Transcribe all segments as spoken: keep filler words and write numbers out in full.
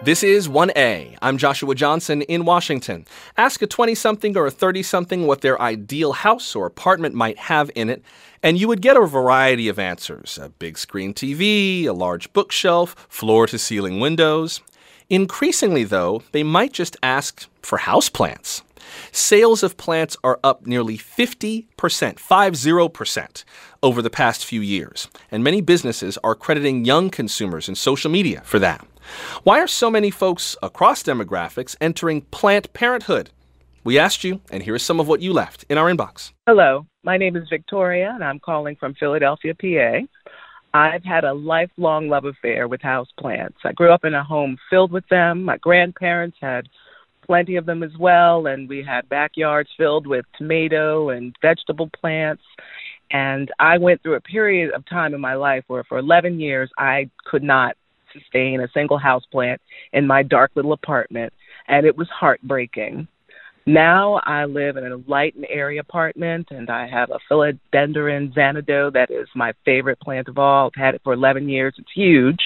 This is one A. I'm Joshua Johnson in Washington. Ask a twenty-something or a thirty-something what their ideal house or apartment might have in it, and you would get a variety of answers. A big screen T V, a large bookshelf, floor-to-ceiling windows. Increasingly, though, they might just ask for houseplants. Sales of plants are up nearly fifty percent, fifty percent, over the past few years, and many businesses are crediting young consumers and social media for that. Why are so many folks across demographics entering plant parenthood? We asked you, and here is some of what you left in our inbox. Hello, my name is Victoria, and I'm calling from Philadelphia, P A. I've had a lifelong love affair with houseplants. I grew up in a home filled with them. My grandparents had plenty of them as well, and we had backyards filled with tomato and vegetable plants. And I went through a period of time in my life where for eleven years I could not sustain a single houseplant in my dark little apartment, and it was heartbreaking. Now I live in a light and airy apartment, and I have a philodendron Xanadu that is my favorite plant of all. I've had it for eleven years. It's huge,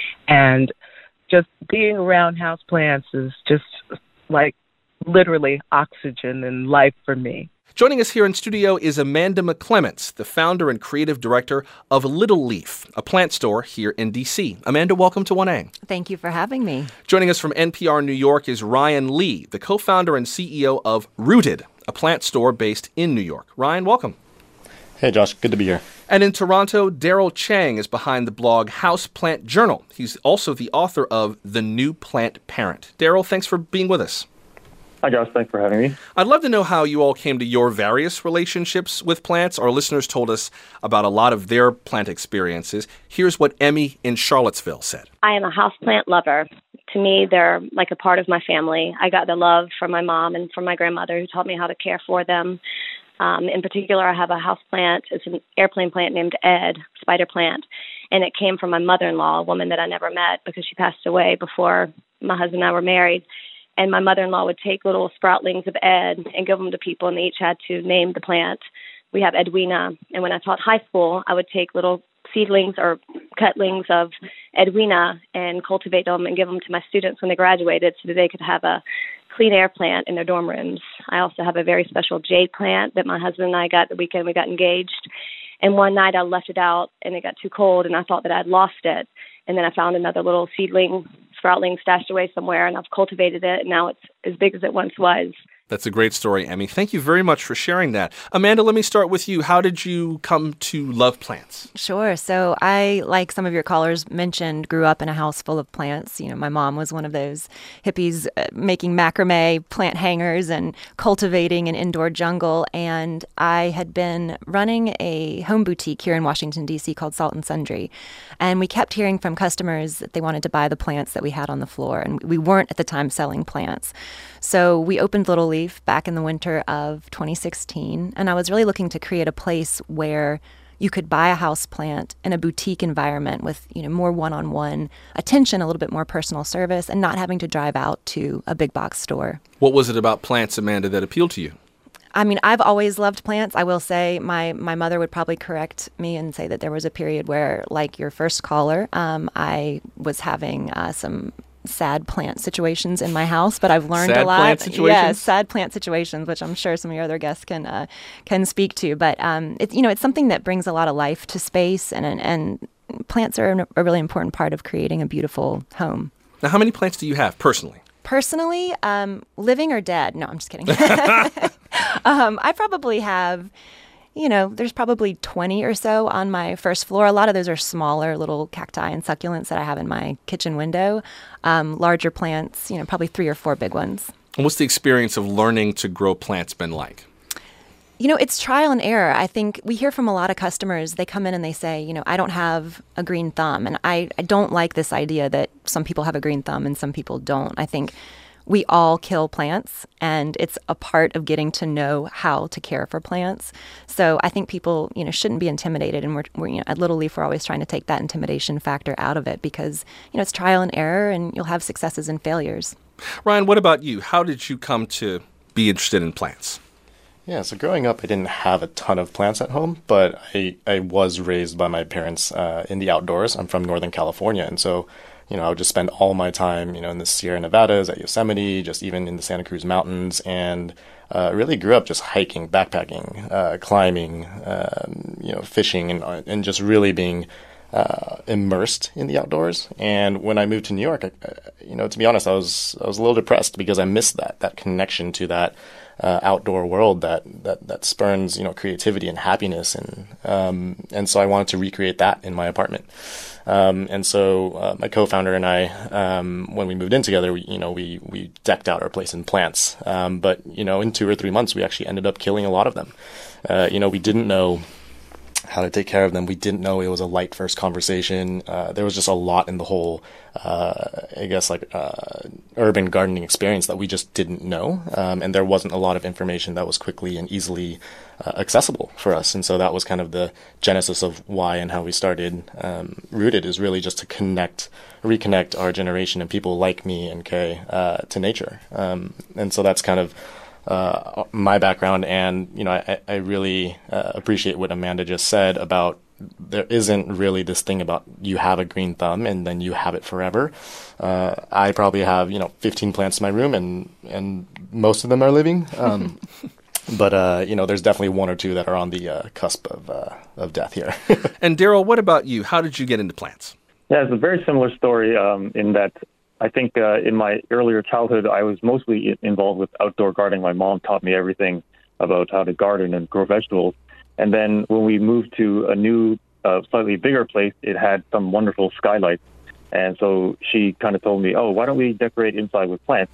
and just being around houseplants is just like literally oxygen and life for me. Joining us here in studio is Amanda McClements, the founder and creative director of Little Leaf, a plant store here in D C. Amanda, welcome to one A. Thank you for having me. Joining us from N P R New York is Ryan Lee, the co-founder and C E O of Rooted, a plant store based in New York. Ryan, welcome. Hey, Josh. Good to be here. And in Toronto, Daryl Chang is behind the blog House Plant Journal. He's also the author of The New Plant Parent. Daryl, thanks for being with us. Hi, Josh. Thanks for having me. I'd love to know how you all came to your various relationships with plants. Our listeners told us about a lot of their plant experiences. Here's what Emmy in Charlottesville said. I am a houseplant lover. To me, they're like a part of my family. I got the love from my mom and from my grandmother who taught me how to care for them. Um, in particular, I have a houseplant. It's an airplane plant named Ed, spider plant, and it came from my mother-in-law, a woman that I never met because she passed away before my husband and I were married. And my mother-in-law would take little sproutlings of Ed and give them to people, and they each had to name the plant. We have Edwina. And when I taught high school, I would take little seedlings or cutlings of Edwina and cultivate them and give them to my students when they graduated so that they could have a clean air plant in their dorm rooms. I also have a very special jade plant that my husband and I got the weekend we got engaged. And one night I left it out, and it got too cold, and I thought that I'd lost it. And then I found another little seedling, sproutling stashed away somewhere, and I've cultivated it, and now it's as big as it once was. That's a great story, Emmy. Thank you very much for sharing that. Amanda, let me start with you. How did you come to love plants? Sure. So I, like some of your callers mentioned, grew up in a house full of plants. You know, my mom was one of those hippies uh, making macrame plant hangers and cultivating an indoor jungle. And I had been running a home boutique here in Washington, D C called Salt and Sundry. And we kept hearing from customers that they wanted to buy the plants that we had on the floor. And we weren't at the time selling plants. So we opened Little Leaf back in the winter of twenty sixteen, and I was really looking to create a place where you could buy a house plant in a boutique environment with, you know, more one-on-one attention, a little bit more personal service, and not having to drive out to a big box store. What was it about plants, Amanda, that appealed to you? I mean, I've always loved plants. I will say my, my mother would probably correct me and say that there was a period where, like your first caller, um, I was having uh, some sad plant situations in my house, but I've learned sad a lot. Plant situations? Yeah, sad plant situations, which I'm sure some of your other guests can uh, can speak to. But um, it's you know it's something that brings a lot of life to space, and and plants are a really important part of creating a beautiful home. Now, how many plants do you have personally? Personally, um, living or dead? No, I'm just kidding. um, I probably have. You know, there's probably twenty or so on my first floor. A lot of those are smaller little cacti and succulents that I have in my kitchen window. Um, larger plants, you know, probably three or four big ones. And what's the experience of learning to grow plants been like? You know, it's trial and error. I think we hear from a lot of customers, they come in and they say, you know, I don't have a green thumb. And I, I don't like this idea that some people have a green thumb and some people don't. I think we all kill plants, and it's a part of getting to know how to care for plants. So I think people, you know, shouldn't be intimidated. And we're, we're you know, at Little Leaf, we're always trying to take that intimidation factor out of it because, you know, it's trial and error, and you'll have successes and failures. Ryan, what about you? How did you come to be interested in plants? Yeah, so growing up, I didn't have a ton of plants at home, but I, I was raised by my parents uh, in the outdoors. I'm from Northern California, and so you know, I would just spend all my time, you know, in the Sierra Nevadas, at Yosemite, just even in the Santa Cruz Mountains, and uh, really grew up just hiking, backpacking, uh, climbing, um, you know, fishing, and and just really being uh, immersed in the outdoors. And when I moved to New York, I, you know, to be honest, I was I was a little depressed because I missed that that connection to that uh, outdoor world that that that spurns, you know, creativity and happiness, and um, and so I wanted to recreate that in my apartment. Um, and so uh, my co-founder and I, um, when we moved in together, we, you know, we we decked out our place in plants. Um, but you know, in two or three months, we actually ended up killing a lot of them. Uh, you know, we didn't know how to take care of them. We didn't know it was a light first conversation. Uh, there was just a lot in the whole, uh, I guess, like uh, urban gardening experience that we just didn't know. Um, and there wasn't a lot of information that was quickly and easily uh, accessible for us. And so that was kind of the genesis of why and how we started um, Rooted, is really just to connect, reconnect our generation and people like me and Kay uh, to nature. Um, and so that's kind of Uh, my background, and you know, I, I really uh, appreciate what Amanda just said about there isn't really this thing about you have a green thumb and then you have it forever. Uh, I probably have, you know, fifteen plants in my room, and and most of them are living. Um, but uh, you know, there's definitely one or two that are on the uh, cusp of uh, of death here. And Daryl, what about you? How did you get into plants? Yeah, it's a very similar story um, in that. I think uh, in my earlier childhood, I was mostly involved with outdoor gardening. My mom taught me everything about how to garden and grow vegetables. And then when we moved to a new, uh, slightly bigger place, it had some wonderful skylights. And so she kind of told me, oh, why don't we decorate inside with plants?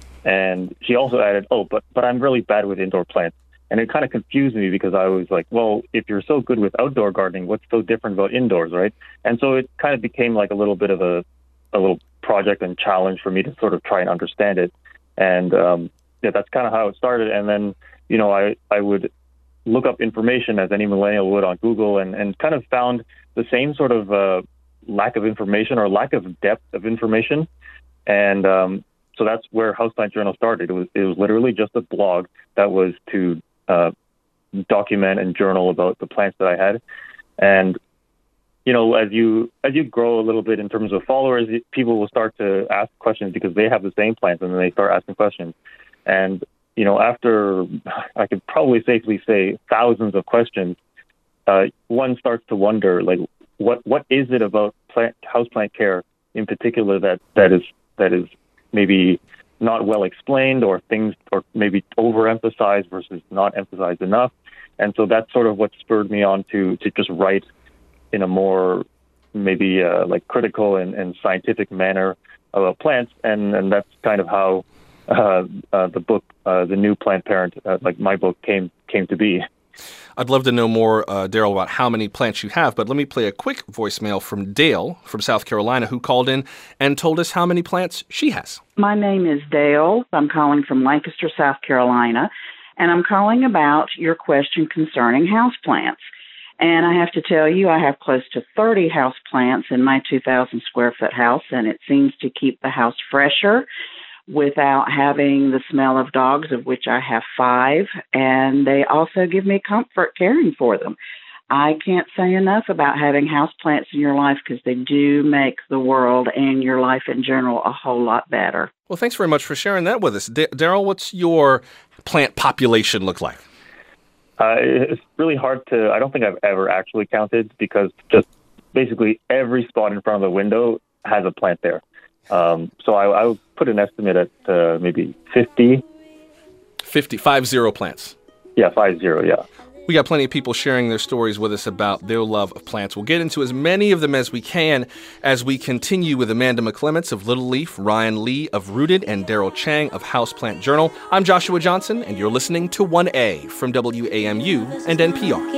And she also added, oh, but, but I'm really bad with indoor plants. And it kind of confused me because I was like, well, if you're so good with outdoor gardening, what's so different about indoors, right? And so it kind of became like a little bit of a, a little project and challenge for me to sort of try and understand it. And um, yeah, that's kind of how it started. And then, you know, I, I would look up information as any millennial would on Google, and, and kind of found the same sort of uh, lack of information or lack of depth of information. And um, so that's where Houseplant Journal started. It was, it was literally just a blog that was to uh, document and journal about the plants that I had. And you know, as you as you grow a little bit in terms of followers, people will start to ask questions because they have the same plants, and then they start asking questions. And, you know, after, I could probably safely say, thousands of questions, uh, one starts to wonder, like, what what is it about plant, houseplant care in particular that, that is that is maybe not well explained, or things, or maybe overemphasized versus not emphasized enough. And so that's sort of what spurred me on to to just write in a more maybe uh, like critical and, and scientific manner about plants. And, and that's kind of how uh, uh, the book, uh, The New Plant Parent, uh, like my book came came to be. I'd love to know more, uh, Daryl, about how many plants you have, but let me play a quick voicemail from Dale from South Carolina, who called in and told us how many plants she has. My name is Dale. I'm calling from Lancaster, South Carolina, and I'm calling about your question concerning houseplants. And I have to tell you, I have close to thirty house plants in my two thousand square foot house, and it seems to keep the house fresher without having the smell of dogs, of which I have five. And they also give me comfort caring for them. I can't say enough about having house plants in your life, because they do make the world and your life in general a whole lot better. Well, thanks very much for sharing that with us. D- Daryl, what's your plant population look like? Uh, it's really hard to, I don't think I've ever actually counted, because just basically every spot in front of the window has a plant there. Um, so I, I would put an estimate at uh, maybe fifty. fifty, five zero plants. Yeah, five zero, yeah. We got plenty of people sharing their stories with us about their love of plants. We'll get into as many of them as we can as we continue with Amanda McClements of Little Leaf, Ryan Lee of Rooted, and Daryl Chang of Houseplant Journal. I'm Joshua Johnson, and you're listening to one A from W A M U and N P R.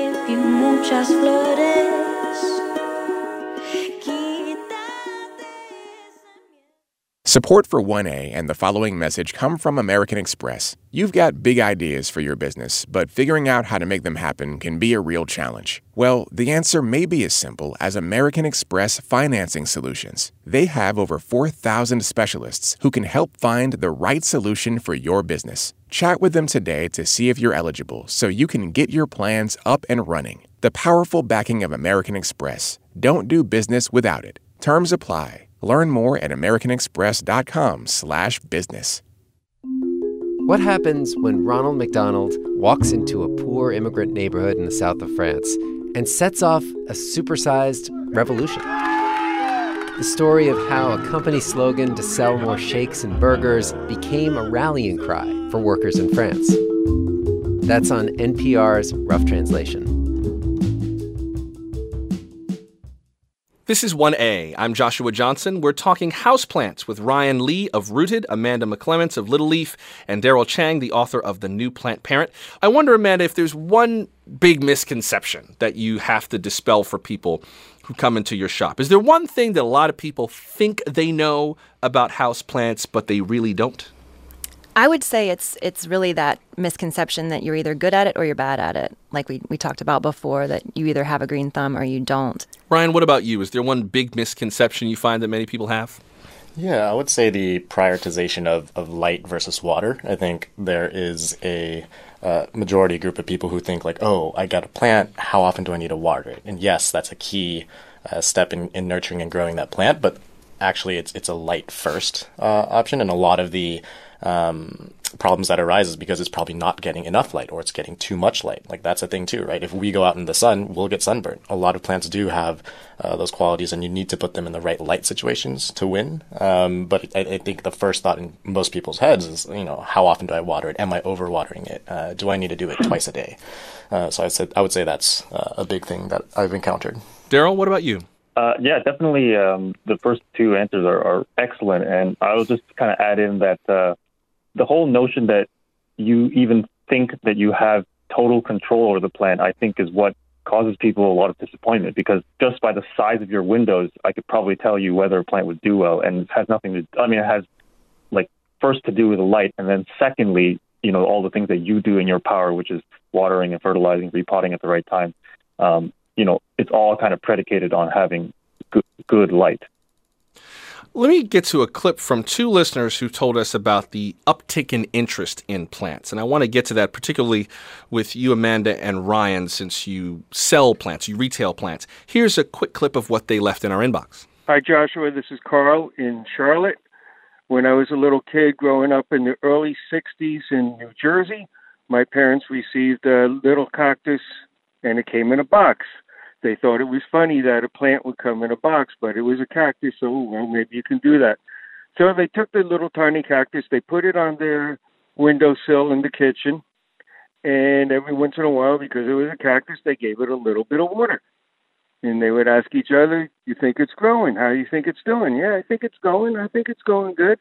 Support for one A and the following message come from American Express. You've got big ideas for your business, but figuring out how to make them happen can be a real challenge. Well, the answer may be as simple as American Express Financing Solutions. They have over four thousand specialists who can help find the right solution for your business. Chat with them today to see if you're eligible so you can get your plans up and running. The powerful backing of American Express. Don't do business without it. Terms apply. Learn more at americanexpress.com slash business. What happens when Ronald McDonald walks into a poor immigrant neighborhood in the south of France and sets off a supersized revolution? The story of how a company slogan to sell more shakes and burgers became a rallying cry for workers in France. That's on N P R's Rough Translation. This is one A. I'm Joshua Johnson. We're talking houseplants with Ryan Lee of Rooted, Amanda McClements of Little Leaf, and Daryl Chang, the author of The New Plant Parent. I wonder, Amanda, if there's one big misconception that you have to dispel for people who come into your shop. Is there one thing that a lot of people think they know about houseplants, but they really don't? I would say it's it's really that misconception that you're either good at it or you're bad at it. Like we, we talked about before, that you either have a green thumb or you don't. Ryan, what about you? Is there one big misconception you find that many people have? Yeah, I would say the prioritization of, of light versus water. I think there is a uh, majority group of people who think like, oh, I got a plant, how often do I need to water it? And yes, that's a key uh, step in, in nurturing and growing that plant, but actually it's it's a light first uh, option, and a lot of the um, problems that arise is because it's probably not getting enough light or it's getting too much light. Like that's a thing too, right? If we go out in the sun, we'll get sunburned. A lot of plants do have uh, those qualities, and you need to put them in the right light situations to win. Um, but I, I think the first thought in most people's heads is, you know, how often do I water it? Am I overwatering it? Uh, do I need to do it twice a day? Uh, so I said I would say that's uh, a big thing that I've encountered. Daryl, what about you? Uh, yeah, definitely. Um, the first two answers are, are excellent, and I will just kind of add in that uh, the whole notion that you even think that you have total control over the plant, I think, is what causes people a lot of disappointment. Because just by the size of your windows, I could probably tell you whether a plant would do well, and it has nothing to. I mean, it has like first to do with the light, and then secondly, you know, all the things that you do in your power, which is watering and fertilizing, repotting at the right time. Um, you know, it's all kind of predicated on having good, good light. Let me get to a clip from two listeners who told us about the uptick in interest in plants. And I want to get to that particularly with you, Amanda, and Ryan, since you sell plants, you retail plants. Here's a quick clip of what they left in our inbox. Hi, Joshua. This is Carl in Charlotte. When I was a little kid growing up in the early sixties in New Jersey, my parents received a little cactus, and it came in a box. They thought it was funny that a plant would come in a box, but it was a cactus, so well, maybe you can do that. So they took the little tiny cactus, they put it on their windowsill in the kitchen, and every once in a while, because it was a cactus, they gave it a little bit of water. And they would ask each other, you think it's growing? How do you think it's doing? Yeah, I think it's going. I think it's going good.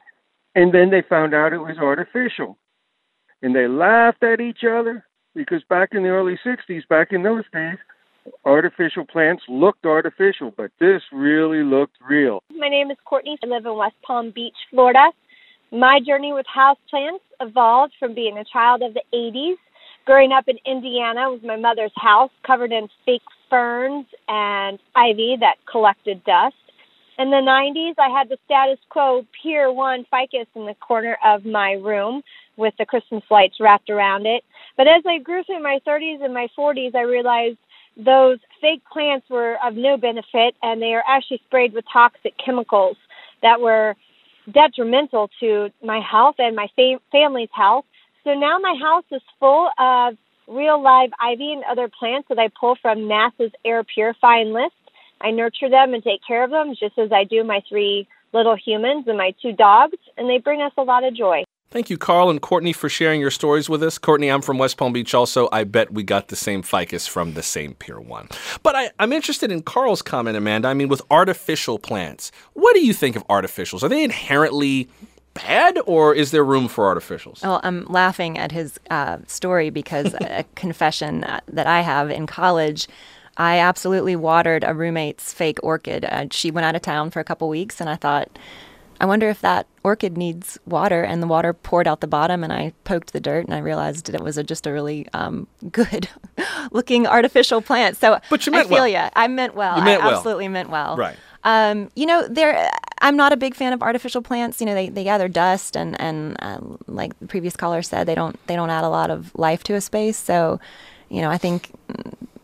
And then they found out it was artificial. And they laughed at each other, because back in the early sixties, back in those days, artificial plants looked artificial, but this really looked real. My name is Courtney. I live in West Palm Beach, Florida. My journey with houseplants evolved from being a child of the eighties. Growing up in Indiana with my mother's house covered in fake ferns and ivy that collected dust. In the nineties, I had the status quo Pier one ficus in the corner of my room with the Christmas lights wrapped around it. But as I grew through my thirties and my forties, I realized those fake plants were of no benefit, and they are actually sprayed with toxic chemicals that were detrimental to my health and my fam- family's health. So now my house is full of real live ivy and other plants that I pull from NASA's air purifying list. I nurture them and take care of them just as I do my three little humans and my two dogs, and they bring us a lot of joy. Thank you, Carl and Courtney, for sharing your stories with us. Courtney, I'm from West Palm Beach also. I bet we got the same ficus from the same Pier one. But I, I'm interested in Carl's comment, Amanda. I mean, with artificial plants, what do you think of artificials? Are they inherently bad, or is there room for artificials? Well, I'm laughing at his uh, story because a confession that I have in college, I absolutely watered a roommate's fake orchid. Uh, she went out of town for a couple weeks, and I thought, I wonder if that orchid needs water, and the water poured out the bottom, and I poked the dirt, and I realized it was a, just a really um, good-looking artificial plant. So but you meant I feel well. you. I meant well. You meant I well. absolutely meant well. Right. Um, you know, there. I'm not a big fan of artificial plants. You know, they, they gather dust, and and uh, like the previous caller said, they don't they don't add a lot of life to a space. So, you know, I think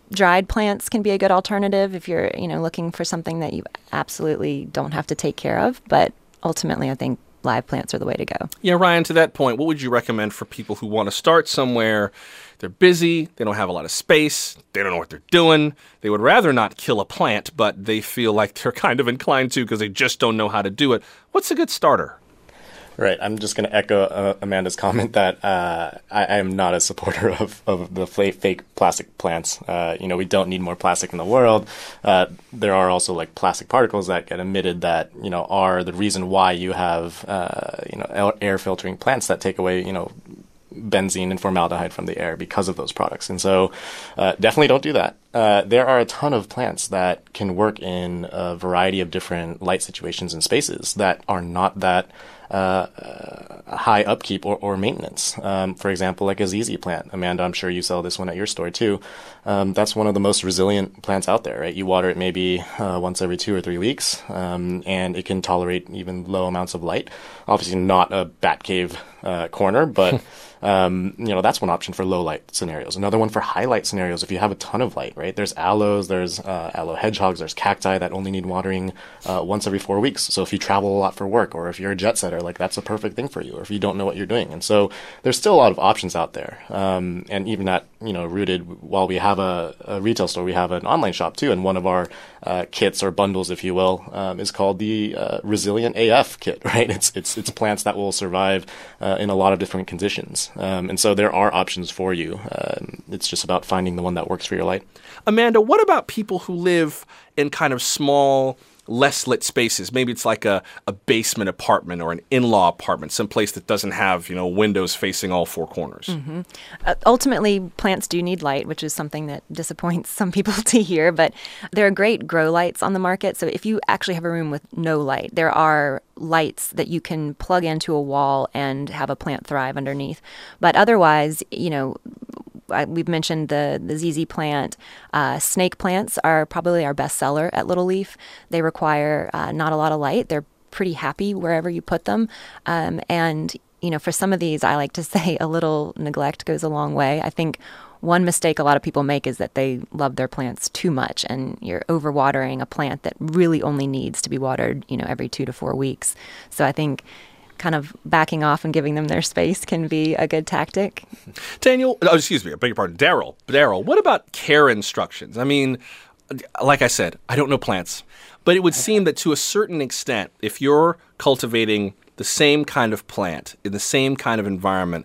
dried plants can be a good alternative if you're, you know, looking for something that you absolutely don't have to take care of. But ultimately, I think live plants are the way to go. Yeah, Ryan, to that point, what would you recommend for people who want to start somewhere? They're busy, they don't have a lot of space, they don't know what they're doing. They would rather not kill a plant, but they feel like they're kind of inclined to because they just don't know how to do it. What's a good starter? Right. I'm just going to echo uh, Amanda's comment that uh, I, I am not a supporter of, of the fake, fake plastic plants. Uh, you know, we don't need more plastic in the world. Uh, there are also like plastic particles that get emitted that, you know, are the reason why you have, uh, you know, air filtering plants that take away, you know, benzene and formaldehyde from the air because of those products. And so uh, definitely don't do that. Uh, there are a ton of plants that can work in a variety of different light situations and spaces that are not that uh, uh, high upkeep or, or maintenance. Um, for example, like a Z Z plant. Amanda, I'm sure you sell this one at your store too. Um, that's one of the most resilient plants out there, right? You water it maybe uh, once every two or three weeks, um, and it can tolerate even low amounts of light. Obviously not a bat cave uh, corner, but Um, you know, that's one option for low light scenarios. Another one for high light scenarios, if you have a ton of light, right? There's aloes, there's uh, aloe hedgehogs, there's cacti that only need watering uh, once every four weeks. So if you travel a lot for work, or if you're a jet setter, like that's a perfect thing for you, or if you don't know what you're doing. And so there's still a lot of options out there. Um, and even at, you know, Rooted, while we have a, a retail store, we have an online shop too. And one of our uh, kits or bundles, if you will, um, is called the uh, Resilient A F kit, right? It's, it's, it's plants that will survive uh, in a lot of different conditions. Um, and so there are options for you. Um, it's just about finding the one that works for your light. Amanda, what about people who live in kind of small, less lit spaces? Maybe it's like a, a basement apartment or an in-law apartment, someplace that doesn't have, you know, windows facing all four corners. Mm-hmm. Uh, ultimately, plants do need light, which is something that disappoints some people to hear, but there are great grow lights on the market. So if you actually have a room with no light, there are lights that you can plug into a wall and have a plant thrive underneath. But otherwise, you know, I, we've mentioned the, the Z Z plant. Uh, snake plants are probably our best seller at Little Leaf. They require uh, not a lot of light. They're pretty happy wherever you put them. Um, and, you know, for some of these, I like to say a little neglect goes a long way. I think one mistake a lot of people make is that they love their plants too much, and you're overwatering a plant that really only needs to be watered, you know, every two to four weeks. So I think kind of backing off and giving them their space can be a good tactic. Daniel, oh, excuse me, I beg your pardon, Daryl. Daryl, what about care instructions? I mean, like I said, I don't know plants, but it would seem that to a certain extent, if you're cultivating the same kind of plant in the same kind of environment,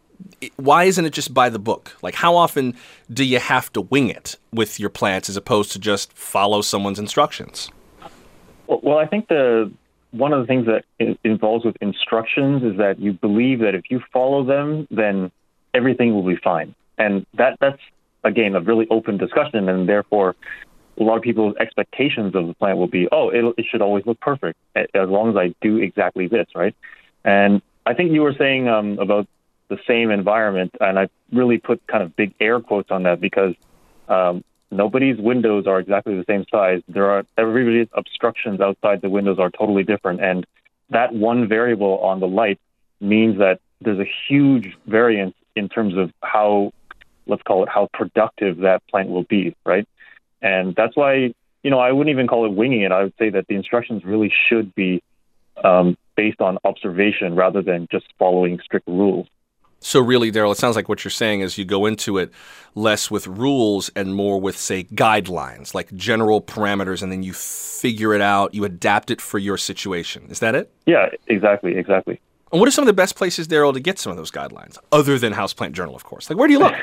why isn't it just by the book? Like, how often do you have to wing it with your plants as opposed to just follow someone's instructions? Well, well I think the one of the things that it involves with instructions is that you believe that if you follow them, then everything will be fine. And that that's, again, a really open discussion, and therefore a lot of people's expectations of the plant will be, oh, it, it should always look perfect as long as I do exactly this, right? And I think you were saying um, about the same environment, and I really put kind of big air quotes on that because um, nobody's windows are exactly the same size. There are everybody's obstructions outside the windows are totally different, and that one variable on the light means that there's a huge variance in terms of how, let's call it, how productive that plant will be, right? And that's why, you know, I wouldn't even call it winging it. I would say that the instructions really should be um, based on observation rather than just following strict rules. So really, Daryl, it sounds like what you're saying is you go into it less with rules and more with, say, guidelines, like general parameters, and then you figure it out, you adapt it for your situation. Is that it? Yeah, exactly, exactly. And what are some of the best places, Daryl, to get some of those guidelines, other than Houseplant Journal, of course? Like, where do you look?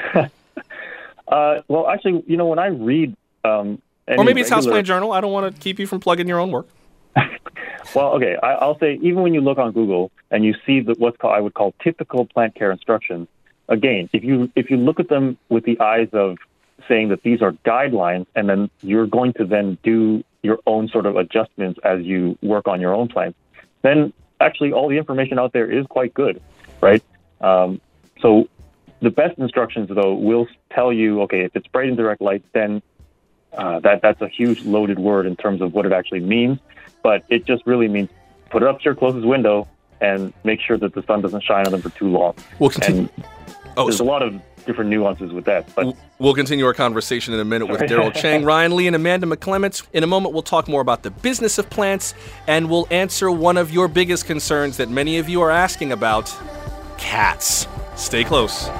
uh, well, actually, you know, when I read... Um, or maybe it's regular... Houseplant Journal. I don't want to keep you from plugging your own work. Well, okay, I, I'll say even when you look on Google and you see the, what's called, I would call typical plant care instructions, again, if you if you look at them with the eyes of saying that these are guidelines, and then you're going to then do your own sort of adjustments as you work on your own plants, then actually all the information out there is quite good, right? Um, so the best instructions, though, will tell you, okay, if it's bright and direct light, then uh, that that's a huge loaded word in terms of what it actually means. But it just really means put it up to your closest window and make sure that the sun doesn't shine on them for too long. We'll continue. And oh, there's so- a lot of different nuances with that. But we'll continue our conversation in a minute with Daryl Chang, Ryan Lee, and Amanda McClements. In a moment, we'll talk more about the business of plants, and we'll answer one of your biggest concerns that many of you are asking about: cats. Stay close.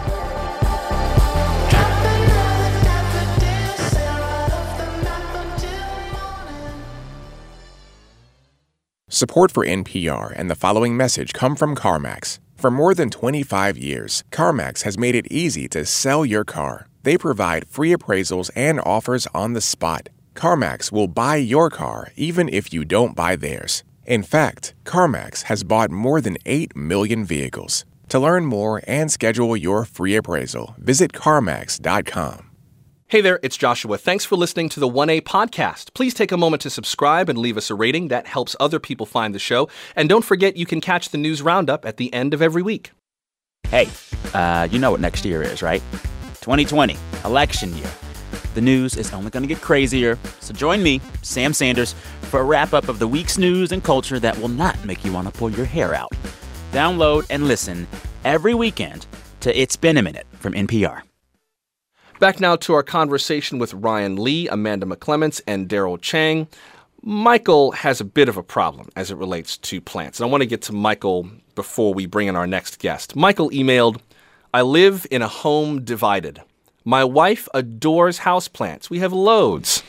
Support for N P R and the following message come from CarMax. For more than twenty-five years, CarMax has made it easy to sell your car. They provide free appraisals and offers on the spot. CarMax will buy your car even if you don't buy theirs. In fact, CarMax has bought more than eight million vehicles. To learn more and schedule your free appraisal, visit CarMax dot com. Hey there, it's Joshua. Thanks for listening to the one A podcast. Please take a moment to subscribe and leave us a rating. That helps other people find the show. And don't forget, you can catch the news roundup at the end of every week. Hey, uh, you know what next year is, right? twenty twenty, election year. The news is only going to get crazier. So join me, Sam Sanders, for a wrap-up of the week's news and culture that will not make you want to pull your hair out. Download and listen every weekend to It's Been a Minute from N P R. Back now to our conversation with Ryan Lee, Amanda McClements, and Daryl Chang. Michael has a bit of a problem as it relates to plants. And I want to get to Michael before we bring in our next guest. Michael emailed, I live in a home divided. My wife adores houseplants. We have loads.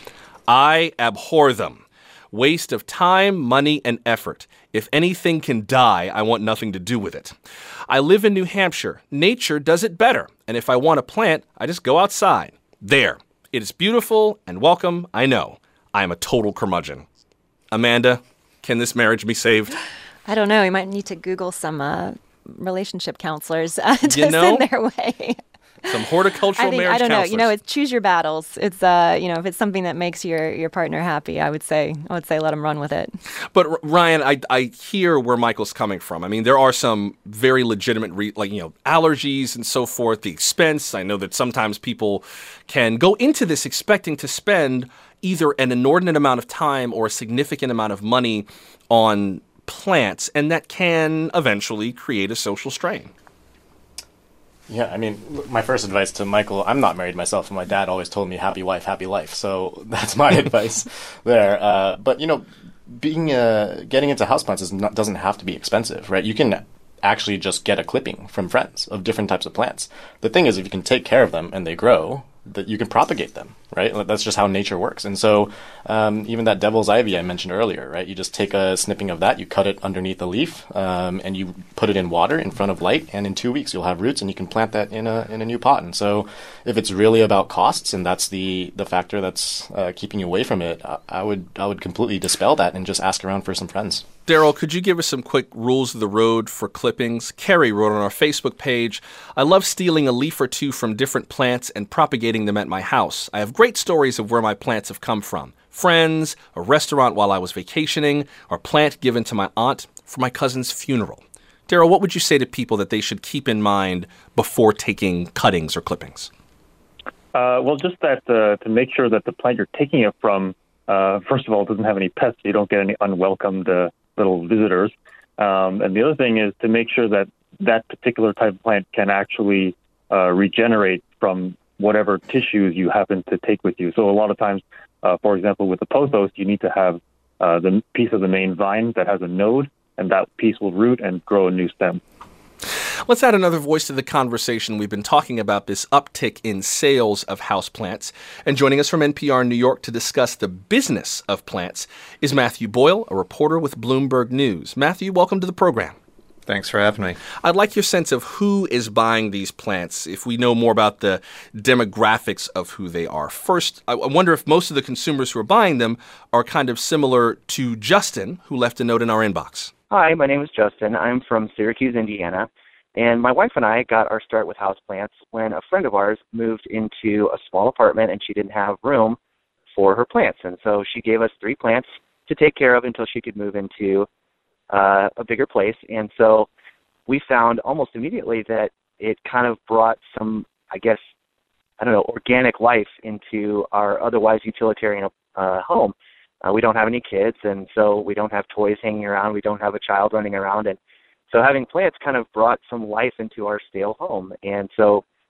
I abhor them. Waste of time, money, and effort. If anything can die, I want nothing to do with it. I live in New Hampshire. Nature does it better. And if I want a plant, I just go outside. There. It is beautiful and welcome, I know. I am a total curmudgeon. Amanda, can this marriage be saved? I don't know. You might need to Google some uh, relationship counselors uh, to you know, send their way. Some horticultural I think, marriage I don't know. counselors. You know, it's choose your battles. It's uh, you know, if it's something that makes your, your partner happy, I would say, I would say, let them run with it. But R- Ryan, I I hear where Michael's coming from. I mean, there are some very legitimate, re- like you know, allergies and so forth. The expense. I know that sometimes people can go into this expecting to spend either an inordinate amount of time or a significant amount of money on plants, and that can eventually create a social strain. Yeah, I mean, my first advice to Michael, I'm not married myself, and my dad always told me happy wife, happy life. So that's my advice there. Uh, but, you know, being uh, getting into houseplants is not, doesn't have to be expensive, right? You can actually just get a clipping from friends of different types of plants. The thing is, if you can take care of them and they grow, that you can propagate them, right? That's just how nature works. And so um, even that devil's ivy I mentioned earlier, right? You just take a snipping of that, you cut it underneath a leaf, um, and you put it in water in front of light, and in two weeks you'll have roots, and you can plant that in a in a new pot. And so if it's really about costs, and that's the the factor that's uh, keeping you away from it, I, I would I would completely dispel that and just ask around for some friends. Daryl, could you give us some quick rules of the road for clippings? Carrie wrote on our Facebook page, I love stealing a leaf or two from different plants and propagating them at my house. I have great stories of where my plants have come from. Friends, a restaurant while I was vacationing, or plant given to my aunt for my cousin's funeral. Daryl, what would you say to people that they should keep in mind before taking cuttings or clippings? Uh, well, just that uh, to make sure that the plant you're taking it from, uh, first of all, doesn't have any pests. You don't get any unwelcomed uh, little visitors. Um, and the other thing is to make sure that that particular type of plant can actually uh, regenerate from whatever tissues you happen to take with you. So a lot of times, uh, for example, with the pothos, you need to have uh, the piece of the main vine that has a node, and that piece will root and grow a new stem. Let's add another voice to the conversation. We've been talking about this uptick in sales of houseplants. And joining us from N P R New York to discuss the business of plants is Matthew Boyle, a reporter with Bloomberg News. Matthew, welcome to the program. Thanks for having me. I'd like your sense of who is buying these plants, if we know more about the demographics of who they are. First, I wonder if most of the consumers who are buying them are kind of similar to Justin, who left a note in our inbox. Hi, my name is Justin. I'm from Syracuse, Indiana. And my wife and I got our start with houseplants when a friend of ours moved into a small apartment and she didn't have room for her plants. And so she gave us three plants to take care of until she could move into uh, a bigger place. And so we found almost immediately that it kind of brought some, I guess, I don't know, organic life into our otherwise utilitarian uh, home. Uh, we don't have any kids, and so we don't have toys hanging around. We don't have a child running around. And so having plants kind of brought some life into our stale home. And so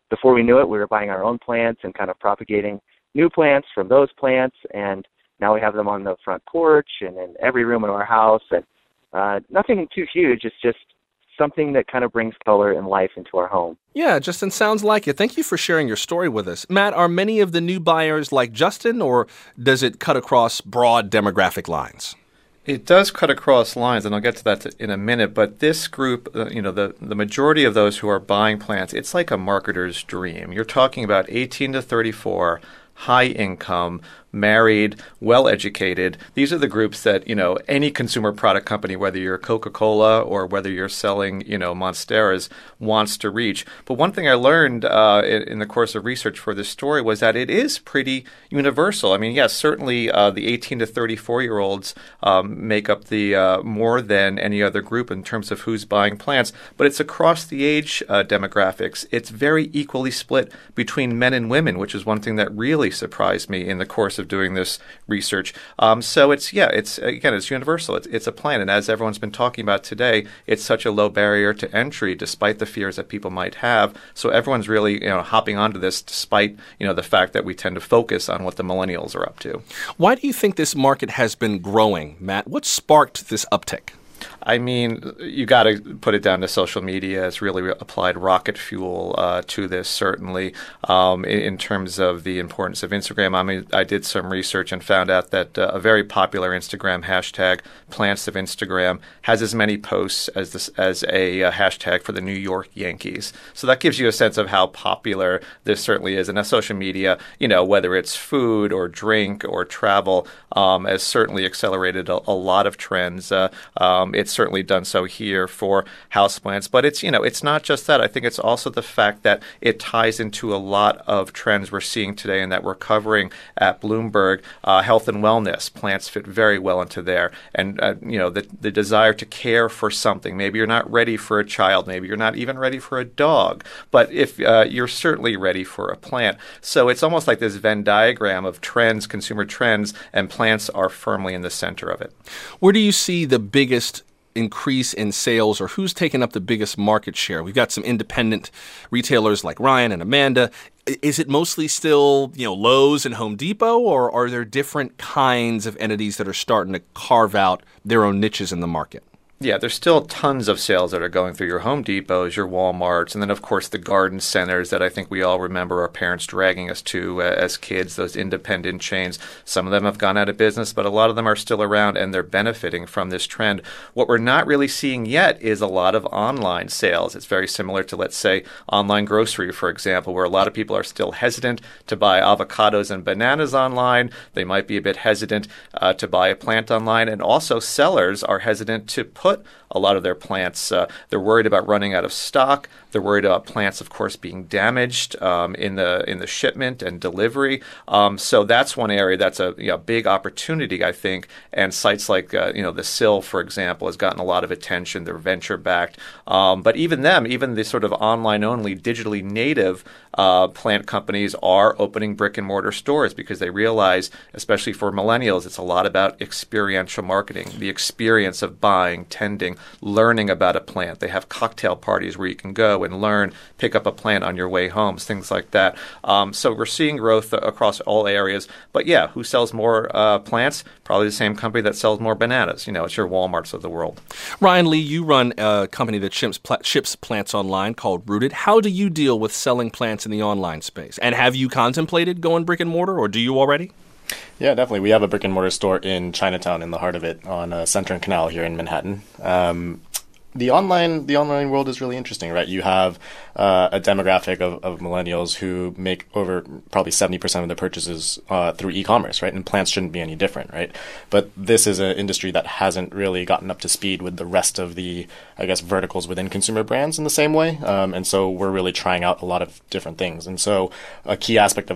before we knew it, we were buying our own plants and kind of propagating new plants from those plants, and now we have them on the front porch and in every room in our house, and uh, nothing too huge. It's just something that kind of brings color and life into our home. Yeah, Justin, sounds like it. Thank you for sharing your story with us. Matt, are many of the new buyers like Justin, or does it cut across broad demographic lines? It does cut across lines, and I'll get to that in a minute, but this group, uh, you know, the, the majority of those who are buying plants, it's like a marketer's dream. You're talking about eighteen to thirty-four, high income, married, well-educated. These are the groups that, you know, any consumer product company, whether you're Coca-Cola or whether you're selling, you know, Monsteras, wants to reach. But one thing I learned uh, in, in the course of research for this story was that it is pretty universal. I mean, yes, certainly uh, the eighteen to thirty-four-year-olds um, make up the uh, more than any other group in terms of who's buying plants, but it's across the age uh, demographics. It's very equally split between men and women, which is one thing that really surprised me in the course of doing this research. Um, so it's, yeah, it's, again, it's universal. It's, it's a plant. And as everyone's been talking about today, it's such a low barrier to entry despite the fears that people might have. So everyone's really, you know, hopping onto this despite, you know, the fact that we tend to focus on what the millennials are up to. Why do you think this market has been growing, Matt? What sparked this uptick? I mean, you got to put it down to social media. It's really applied rocket fuel uh, to this, certainly, um, in, in terms of the importance of Instagram. I mean, I did some research and found out that uh, a very popular Instagram hashtag, Plants of Instagram, has as many posts as this, as a uh, hashtag for the New York Yankees. So that gives you a sense of how popular this certainly is. And now social media, you know, whether it's food or drink or travel, um, has certainly accelerated a, a lot of trends. Uh, um, it's certainly done so here for houseplants. But it's, you know, it's not just that. I think it's also the fact that it ties into a lot of trends we're seeing today and that we're covering at Bloomberg. Uh, health and wellness, plants fit very well into there. And, uh, you know, the, the desire to care for something. Maybe you're not ready for a child. Maybe you're not even ready for a dog. But if uh, you're certainly ready for a plant. So it's almost like this Venn diagram of trends, consumer trends, and plants are firmly in the center of it. Where do you see the biggest increase in sales, or who's taken up the biggest market share? We've got some independent retailers like Ryan and Amanda. Is it mostly still, you know, Lowe's and Home Depot, or are there different kinds of entities that are starting to carve out their own niches in the market? Yeah, there's still tons of sales that are going through your Home Depots, your Walmarts, and then, of course, the garden centers that I think we all remember our parents dragging us to uh, as kids, those independent chains. Some of them have gone out of business, but a lot of them are still around, and they're benefiting from this trend. What we're not really seeing yet is a lot of online sales. It's very similar to, let's say, online grocery, for example, where a lot of people are still hesitant to buy avocados and bananas online. They might be a bit hesitant uh, to buy a plant online, and also sellers are hesitant to put a lot of their plants. Uh, they're worried about running out of stock. They're worried about plants, of course, being damaged um, in the in the shipment and delivery. Um, so that's one area that's a you know, big opportunity, I think. And sites like uh, you know the Sill, for example, has gotten a lot of attention. They're venture backed, um, but even them, even the sort of online only, digitally native uh, plant companies are opening brick and mortar stores because they realize, especially for millennials, it's a lot about experiential marketing, the experience of buying, tending, learning about a plant. They have cocktail parties where you can go and learn, pick up a plant on your way home, things like that. Um, so we're seeing growth across all areas. But yeah, who sells more uh, plants? Probably the same company that sells more bananas. You know, it's your Walmarts of the world. Ryan Lee, you run a company that ships, pl- ships plants online called Rooted. How do you deal with selling plants in the online space? And have you contemplated going brick and mortar, or do you already? Yeah, definitely. We have a brick and mortar store in Chinatown, in the heart of it, on uh, Center and Canal here in Manhattan. Um, the online the online world is really interesting, right? You have uh, a demographic of, of millennials who make over probably seventy percent of their purchases uh, through e-commerce, right? And plants shouldn't be any different, right? But this is an industry that hasn't really gotten up to speed with the rest of the, I guess, verticals within consumer brands in the same way. Um, and so we're really trying out a lot of different things. And so a key aspect of that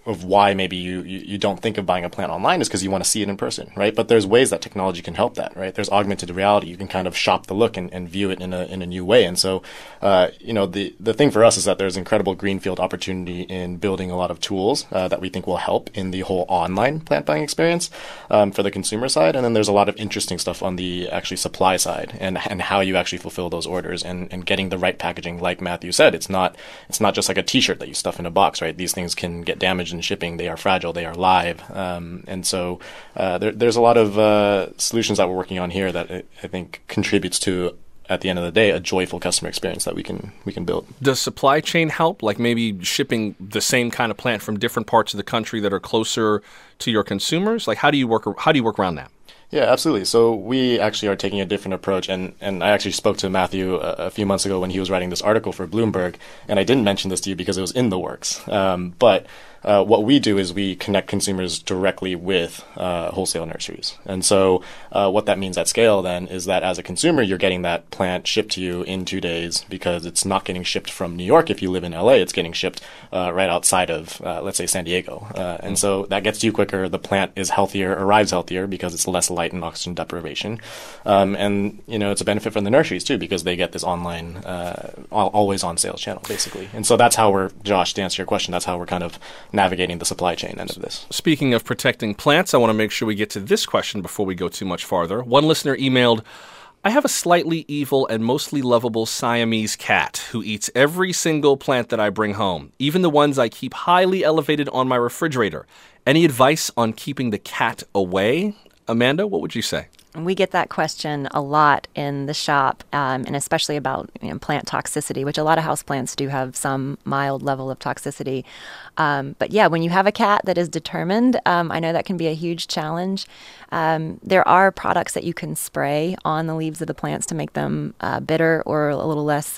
of why maybe you, you, you don't think of buying a plant online is because you want to see it in person, right? But there's ways that technology can help that, right? There's augmented reality. You can kind of shop the look and, and view it in a in a new way. And so, uh, you know, the, the thing for us is that there's incredible greenfield opportunity in building a lot of tools uh, that we think will help in the whole online plant buying experience um, for the consumer side. And then there's a lot of interesting stuff on the actually supply side and and how you actually fulfill those orders and, and getting the right packaging. Like Matthew said, it's not it's not just like a T-shirt that you stuff in a box, right? These things can get damaged in shipping. They are fragile. They are live. Um, and so uh, there, there's a lot of uh, solutions that we're working on here that I, I think contributes to, at the end of the day, a joyful customer experience that we can we can build. Does supply chain help? Like maybe shipping the same kind of plant from different parts of the country that are closer to your consumers? Like how do you work how do you work around that? Yeah, absolutely. So we actually are taking a different approach, and, and I actually spoke to Matthew a, a few months ago when he was writing this article for Bloomberg, and I didn't mention this to you because it was in the works. Um, but uh, what we do is we connect consumers directly with uh, wholesale nurseries. And so uh, what that means at scale then is that as a consumer, you're getting that plant shipped to you in two days because it's not getting shipped from New York. If you live in L A, it's getting shipped uh, right outside of, uh, let's say, San Diego. Uh, and so that gets to you quicker. The plant is healthier, arrives healthier because it's less light and oxygen deprivation. Um, and, you know, it's a benefit from the nurseries, too, because they get this online, uh, always-on sales channel, basically. And so that's how we're, Josh, to answer your question, that's how we're kind of navigating the supply chain end of this. Speaking of protecting plants, I want to make sure we get to this question before we go too much farther. One listener emailed, I have a slightly evil and mostly lovable Siamese cat who eats every single plant that I bring home, even the ones I keep highly elevated on my refrigerator. Any advice on keeping the cat away? Amanda, what would you say? We get that question a lot in the shop, um, and especially about you know, plant toxicity, which a lot of houseplants do have some mild level of toxicity. Um, but yeah, when you have a cat that is determined, um, I know that can be a huge challenge. Um, there are products that you can spray on the leaves of the plants to make them uh, bitter or a little less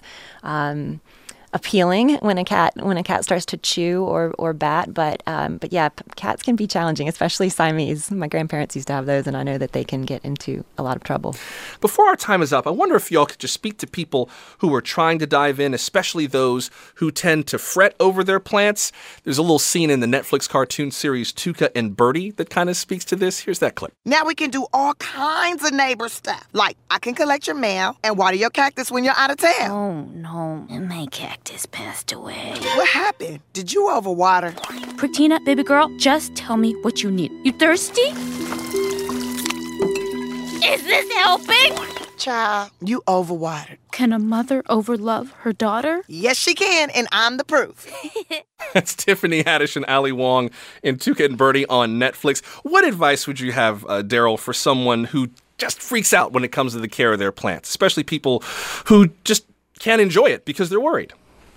um appealing when a cat when a cat starts to chew or or bat, but um, but yeah, p- cats can be challenging, especially Siamese. My grandparents used to have those, and I know that they can get into a lot of trouble. Before our time is up, I wonder if y'all could just speak to people who are trying to dive in, especially those who tend to fret over their plants. There's a little scene in the Netflix cartoon series Tuca and Birdie that kind of speaks to this. Here's that clip. Now we can do all kinds of neighbor stuff, like I can collect your mail and water your cactus when you're out of town. Oh no, my cactus passed away. What happened? Did you overwater? Pratina, baby girl, just tell me what you need. You thirsty? Is this helping? Child, you overwatered. Can a mother overlove her daughter? Yes, she can, and I'm the proof. That's Tiffany Haddish and Ali Wong in Tuca and Birdie on Netflix. What advice would you have, uh, Daryl, for someone who just freaks out when it comes to the care of their plants, especially people who just can't enjoy it because they're worried?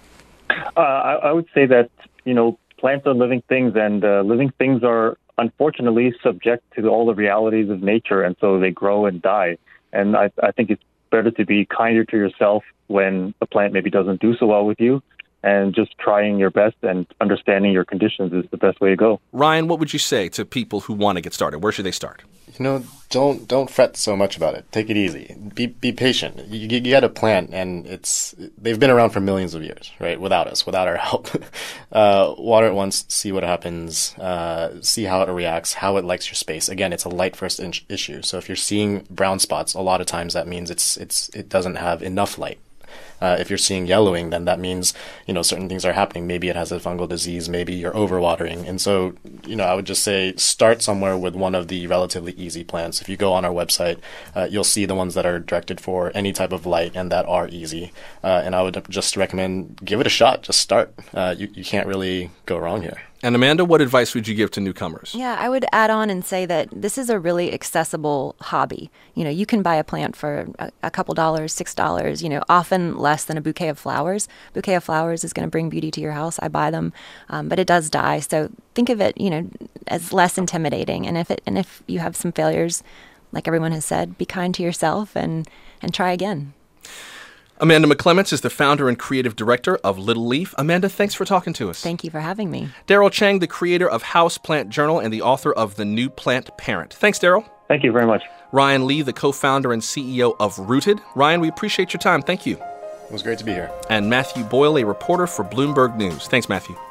Uh, I, I would say that, you know, plants are living things, and uh, living things are unfortunately subject to all the realities of nature, and so they grow and die. And I, I think it's better to be kinder to yourself when a plant maybe doesn't do so well with you, and just trying your best and understanding your conditions is the best way to go. Ryan, what would you say to people who want to get started? Where should they start? You know, don't don't fret so much about it. Take it easy. Be be patient. You, you get a plant, and it's they've been around for millions of years, right? Without us, without our help. uh, water it once, see what happens, uh, see how it reacts, how it likes your space. Again, it's a light first in- issue. So if you're seeing brown spots, a lot of times that means it's it's it doesn't have enough light. Uh, if you're seeing yellowing, then that means, you know, certain things are happening. Maybe it has a fungal disease. Maybe you're overwatering. And so, you know, I would just say start somewhere with one of the relatively easy plants. If you go on our website, uh, you'll see the ones that are directed for any type of light and that are easy. Uh, and I would just recommend give it a shot. Just start. Uh, you, you can't really go wrong here. And Amanda, what advice would you give to newcomers? Yeah, I would add on and say that this is a really accessible hobby. You know, you can buy a plant for a, a couple dollars, six dollars, you know, often less than a bouquet of flowers. Bouquet of flowers is going to bring beauty to your house. I buy them, um, but it does die. So think of it, you know, as less intimidating. And if it and if you have some failures, like everyone has said, be kind to yourself and and try again. Amanda McClements is the founder and creative director of Little Leaf. Amanda, thanks for talking to us. Thank you for having me. Daryl Chang, the creator of House Plant Journal and the author of The New Plant Parent. Thanks, Daryl. Thank you very much. Ryan Lee, the co-founder and C E O of Rooted. Ryan, we appreciate your time. Thank you. It was great to be here. And Matthew Boyle, a reporter for Bloomberg News. Thanks, Matthew.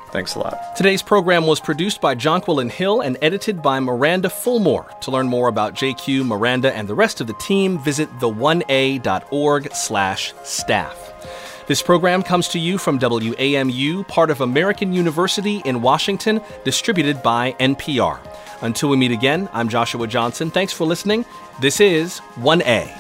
Thanks a lot. Today's program was produced by Jonquilyn Hill and edited by Miranda Fulmore. To learn more about J Q, Miranda, and the rest of the team, visit the one a dot org slash staff. This program comes to you from W A M U, part of American University in Washington, distributed by N P R. Until we meet again, I'm Joshua Johnson. Thanks for listening. This is one A.